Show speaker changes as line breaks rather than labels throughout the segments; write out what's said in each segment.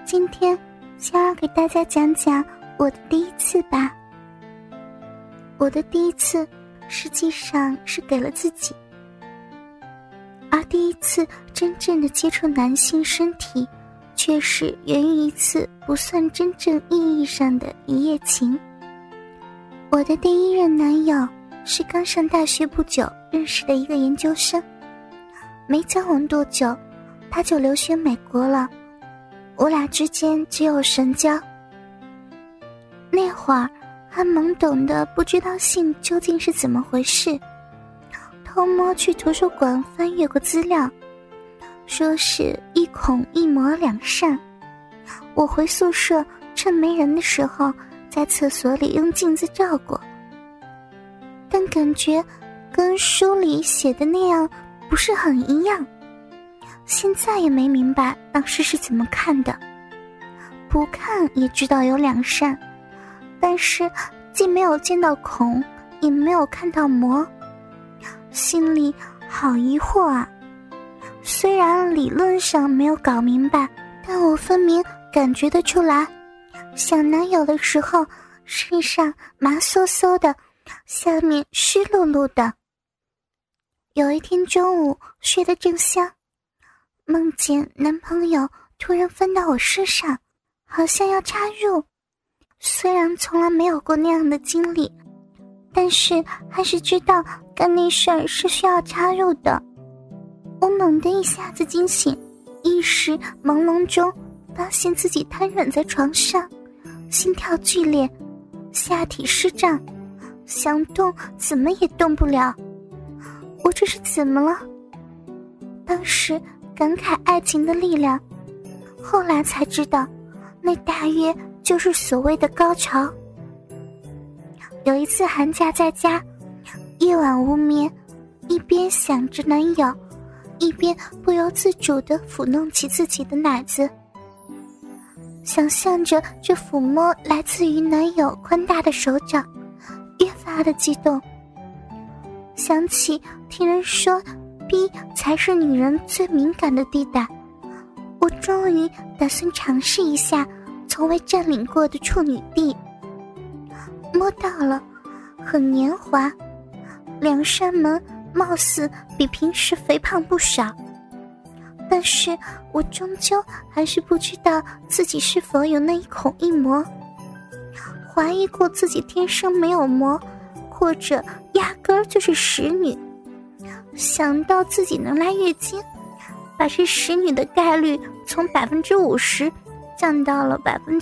今天先要给大家讲讲我的第一次吧。我的第一次实际上是给了自己，而第一次真正的接触男性身体，却是源于一次不算真正意义上的一夜情。我的第一任男友是刚上大学不久认识的一个研究生，没交往多久他就留学美国了，我俩之间只有神交。那会儿还懵懂的不知道性究竟是怎么回事，偷摸去图书馆翻阅过资料，说是一孔一模两善。我回宿舍趁没人的时候在厕所里用镜子照过，但感觉跟书里写的那样不是很一样，现在也没明白当时是怎么看的。不看也知道有两善，但是既没有见到孔，也没有看到膜，心里好疑惑啊。虽然理论上没有搞明白，但我分明感觉得出来，想男友的时候身上麻嗖嗖的，下面湿漉漉的。有一天中午睡得正香，梦见男朋友突然翻到我身上，好像要插入。虽然从来没有过那样的经历，但是还是知道干那事儿是需要插入的。我猛地一下子惊醒，一时朦胧中发现自己瘫软在床上，心跳剧烈，下体湿胀，想动怎么也动不了。我这是怎么了？当时感慨爱情的力量，后来才知道那大约就是所谓的高潮。有一次寒假在家，夜晚无眠，一边想着男友，一边不由自主地抚弄起自己的奶子，想象着这抚摸来自于男友宽大的手掌，越发的激动。想起听人说逼才是女人最敏感的地带，我终于打算尝试一下从未占领过的处女地。摸到了，很黏滑，两扇门貌似比平时肥胖不少，但是我终究还是不知道自己是否有那一孔一模，怀疑过自己天生没有膜，或者压根儿就是使女。想到自己能来月经，把这使女的概率从 50% 降到了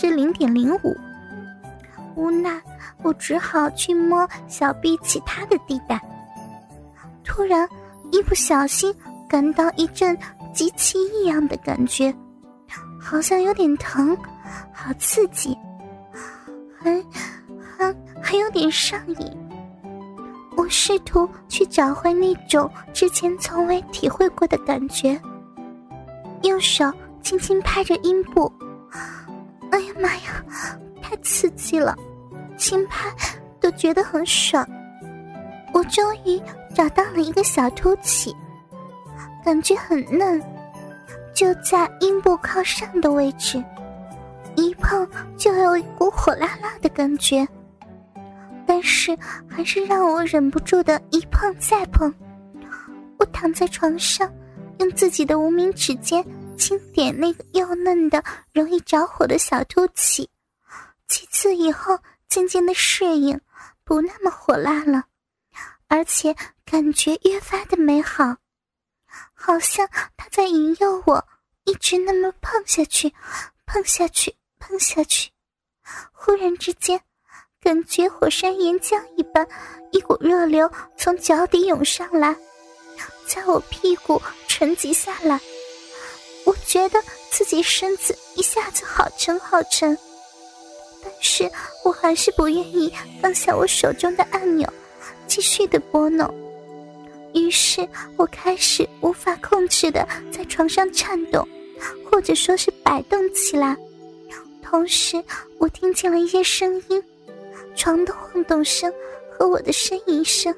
0.05%， 无奈我只好去摸小臂其他的地带。突然一不小心感到一阵极其异样的感觉，好像有点疼，好刺激，还有点上瘾。我试图去找回那种之前从未体会过的感觉，用手轻轻拍着阴部，哎呀妈呀，太刺激了，轻拍都觉得很爽。我终于找到了一个小凸起，感觉很嫩，就在阴部靠上的位置，一碰就有一股火辣辣的感觉，但是还是让我忍不住的一碰再碰。我躺在床上，用自己的无名指尖轻点那个幼嫩的容易着火的小凸起，几次以后渐渐的适应，不那么火辣了，而且感觉越发的美好，好像他在引诱我一直那么碰下去，碰下去，碰下去。忽然之间感觉火山岩浆一般，一股热流从脚底涌上来，在我屁股沉积下来。我觉得自己身子一下子好沉好沉，但是我还是不愿意放下我手中的按钮，继续的拨弄。于是我开始无法控制的在床上颤动，或者说是摆动起来。同时我听见了一些声音，床的晃动声和我的呻吟声。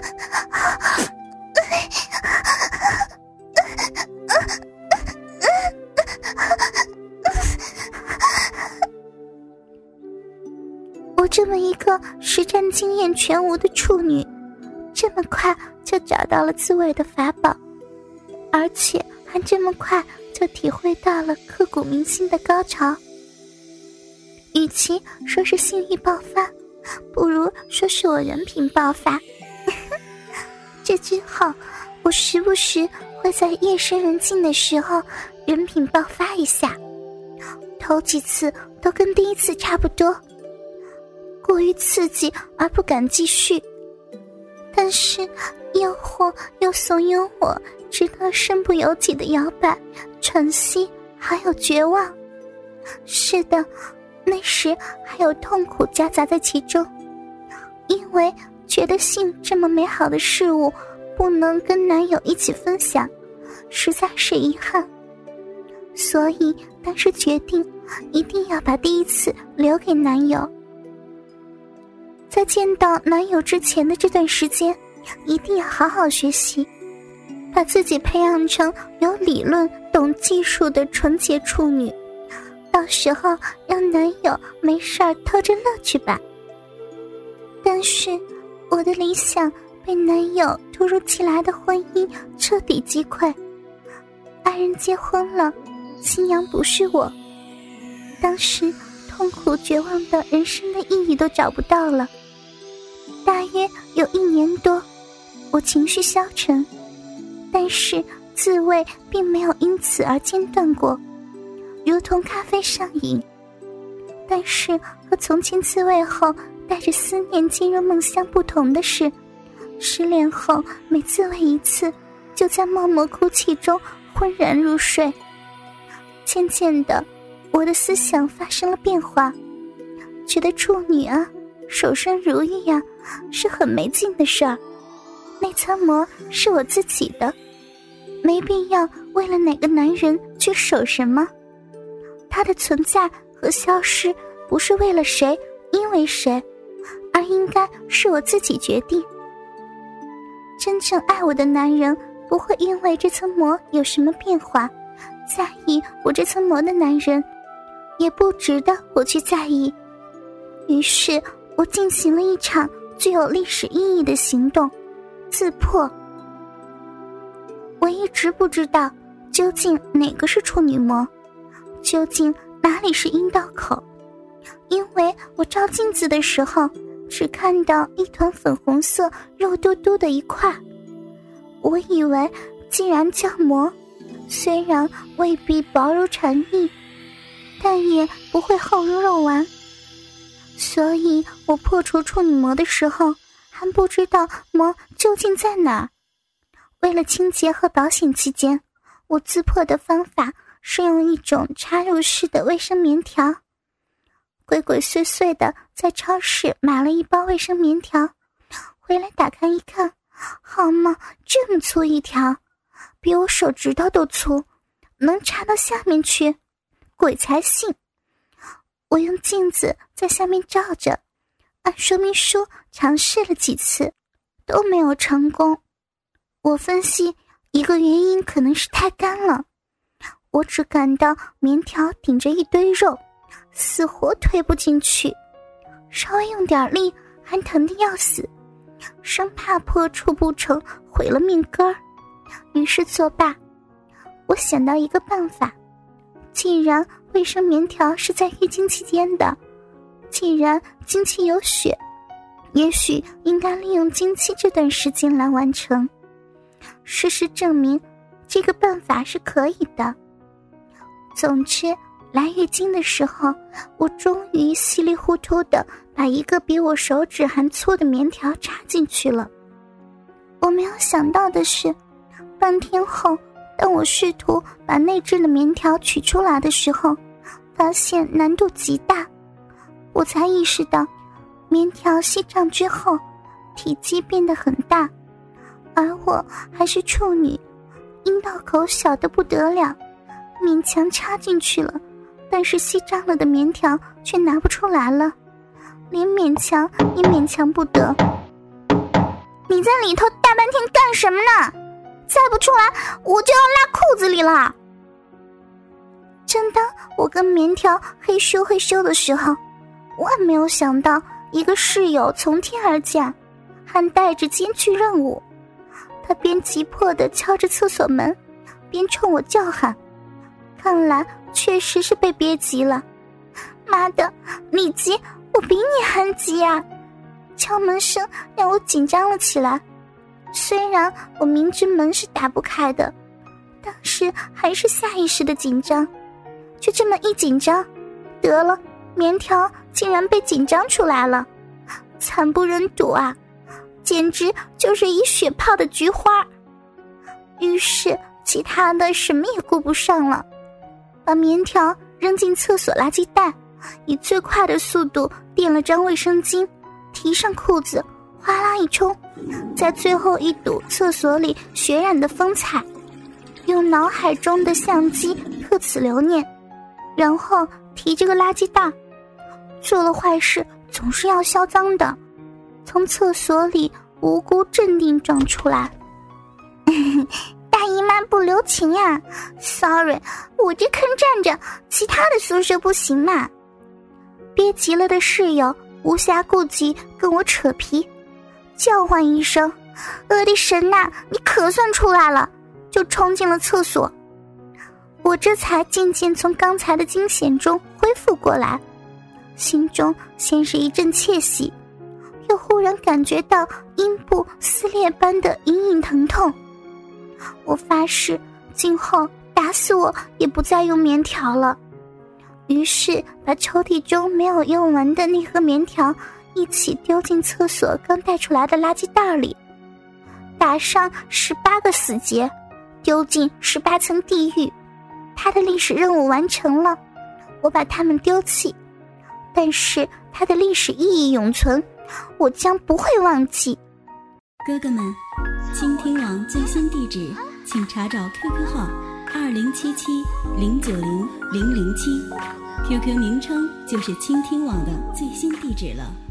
我这么一个实战经验全无的处女，这么快就找到了自慰的法宝，而且还这么快就体会到了刻骨铭心的高潮。与其说是性欲爆发，不如说是我人品爆发。这之后，我时不时会在夜深人静的时候人品爆发一下，头几次都跟第一次差不多，过于刺激而不敢继续，但是诱惑又怂恿我直到身不由己的摇摆、喘息，还有绝望。是的，那时还有痛苦夹杂在其中，因为觉得性这么美好的事物不能跟男友一起分享，实在是遗憾。所以当时决定一定要把第一次留给男友。在见到男友之前的这段时间，一定要好好学习，把自己培养成有理论、懂技术的纯洁处女，到时候让男友没事儿偷着乐趣吧。但是我的理想被男友突如其来的婚姻彻底击溃，爱人结婚了，新娘不是我。当时痛苦绝望的人生的意义都找不到了。大约有1年多，我情绪消沉，但是自慰并没有因此而间断过，如同咖啡上瘾。但是和从前自慰后带着思念进入梦乡不同的是，失恋后每自慰一次，就在默默哭泣中昏然入睡。渐渐的，我的思想发生了变化，觉得处女啊，守身如玉呀，是很没劲的事儿。那层膜是我自己的，没必要为了哪个男人去守什么。它的存在和消失不是为了谁，因为谁，而应该是我自己决定。真正爱我的男人不会因为这层膜有什么变化，在意我这层膜的男人也不值得我去在意。于是我进行了一场具有历史意义的行动，自破。我一直不知道究竟哪个是处女膜，究竟哪里是阴道口，因为我照镜子的时候只看到一团粉红色肉嘟嘟的一块。我以为既然叫膜，虽然未必薄如蝉翼，但也不会厚如肉丸。所以我破除处女膜的时候还不知道膜究竟在哪儿。为了清洁和保险起见，我自破的方法是用一种插入式的卫生棉条。鬼鬼祟祟的在超市买了一包卫生棉条，回来打开一看，好嘛，这么粗一条，比我手指头都粗，能插到下面去，鬼才信。我用镜子在下面照着，按说明书尝试了几次，都没有成功。我分析一个原因可能是太干了，我只感到棉条顶着一堆肉，死活推不进去，稍微用点力还疼得要死，生怕破处不成毁了命根儿。于是作罢，我想到一个办法，既然卫生棉条是在月经期间的，既然经期有血，也许应该利用经期这段时间来完成。事实证明这个办法是可以的。总之来月经的时候，我终于稀里糊涂地把一个比我手指还粗的棉条插进去了。我没有想到的是，半天后当我试图把内置的棉条取出来的时候，发现难度极大。我才意识到棉条吸胀之后体积变得很大，而我还是处女，阴道口小得不得了，勉强插进去了，但是吸胀了的棉条却拿不出来了，连勉强也勉强不得。 你在里头大半天干什么呢？再不出来我就要拉裤子里了。正当我跟棉条嘿咻嘿咻的时候，万没有想到一个室友从天而降，还带着艰巨任务。他边急迫地敲着厕所门，边冲我叫喊，看来确实是被憋急了。妈的，你急我比你还急啊！敲门声让我紧张了起来，虽然我明知门是打不开的，但是还是下意识的紧张。就这么一紧张，得了，棉条竟然被紧张出来了，惨不忍睹啊，简直就是一血泡的菊花。于是其他的什么也顾不上了，把棉条扔进厕所垃圾袋，以最快的速度垫了张卫生巾，提上裤子，哗啦一冲，在最后一睹厕所里血染的风采，用脑海中的相机特此留念，然后提这个垃圾袋。做了坏事总是要销赃的，从厕所里无辜镇定装出来。大姨妈不留情呀 ，sorry， 我这坑站着，其他的宿舍不行嘛。憋急了的室友无暇顾及跟我扯皮，叫唤一声：“我的神呐，你可算出来了！”就冲进了厕所。我这才渐渐从刚才的惊险中恢复过来，心中先是一阵窃喜，又忽然感觉到阴部撕裂般的隐隐疼痛。我发誓今后打死我也不再用棉条了，于是把抽屉中没有用完的那盒棉条一起丢进厕所刚带出来的垃圾袋里，打上18个死结，丢进18层地狱。他的历史任务完成了，我把它们丢弃，但是它的历史意义永存，我将不会忘记。
哥哥们，倾听网最新地址请查找 QQ 号2077090007， QQ 名称就是倾听网的最新地址了。